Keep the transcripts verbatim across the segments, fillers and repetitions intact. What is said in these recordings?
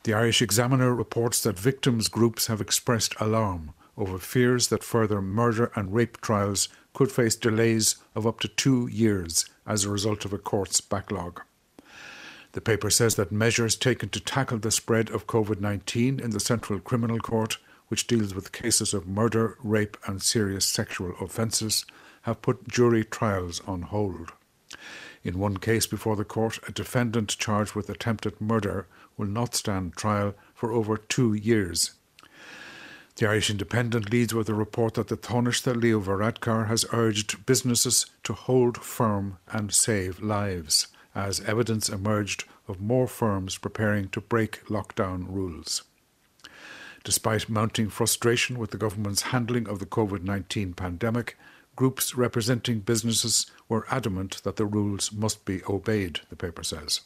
The Irish Examiner reports that victims' groups have expressed alarm over fears that further murder and rape trials could face delays of up to two years as a result of a court's backlog. The paper says that measures taken to tackle the spread of COVID nineteen in the Central Criminal Court, which deals with cases of murder, rape and serious sexual offences, have put jury trials on hold. In one case before the court, a defendant charged with attempted murder will not stand trial for over two years. The Irish Independent leads with a report that the Taoiseach Leo Varadkar has urged businesses to hold firm and save lives, as evidence emerged of more firms preparing to break lockdown rules. Despite mounting frustration with the government's handling of the COVID nineteen pandemic, groups representing businesses were adamant that the rules must be obeyed, the paper says.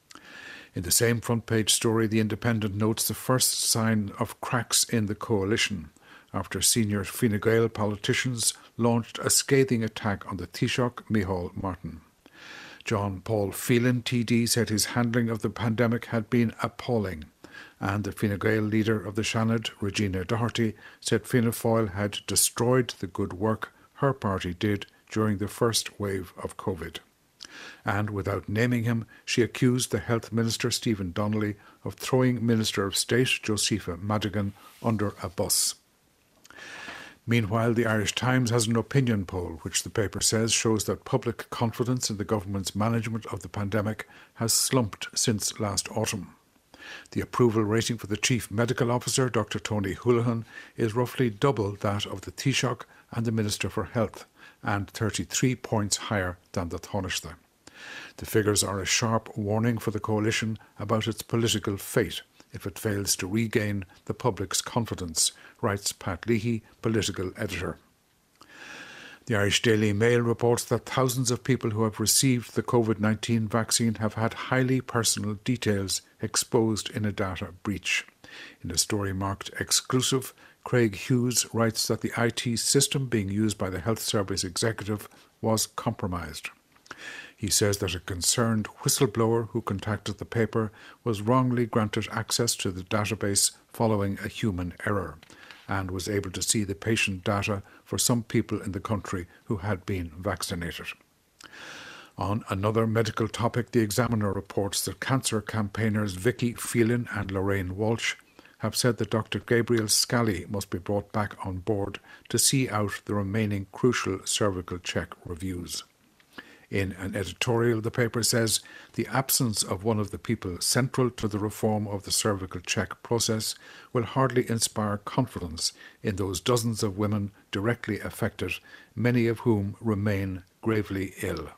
In the same front-page story, The Independent notes the first sign of cracks in the coalition after senior Fine Gael politicians launched a scathing attack on the Taoiseach, Micheál Martin. John Paul Phelan, T D, said his handling of the pandemic had been appalling, and the Fine Gael leader of the Seanad, Regina Doherty, said Fianna Fáil had destroyed the good work her party did during the first wave of COVID. And without naming him, she accused the Health Minister, Stephen Donnelly, of throwing Minister of State, Josepha Madigan, under a bus. Meanwhile, the Irish Times has an opinion poll, which the paper says shows that public confidence in the government's management of the pandemic has slumped since last autumn. The approval rating for the Chief Medical Officer, Doctor Tony Holohan, is roughly double that of the Taoiseach and the Minister for Health, and thirty-three points higher than the Taoiseach. The figures are a sharp warning for the coalition about its political fate if it fails to regain the public's confidence, writes Pat Leahy, political editor. The Irish Daily Mail reports that thousands of people who have received the COVID nineteen vaccine have had highly personal details exposed in a data breach. In a story marked exclusive, Craig Hughes writes that the I T system being used by the Health Service executive was compromised. He says that a concerned whistleblower who contacted the paper was wrongly granted access to the database following a human error, and was able to see the patient data for some people in the country who had been vaccinated. On another medical topic, the Examiner reports that cancer campaigners Vicky Phelan and Lorraine Walsh have said that Doctor Gabriel Scally must be brought back on board to see out the remaining crucial cervical check reviews. In an editorial, the paper says the absence of one of the people central to the reform of the cervical check process will hardly inspire confidence in those dozens of women directly affected, many of whom remain gravely ill.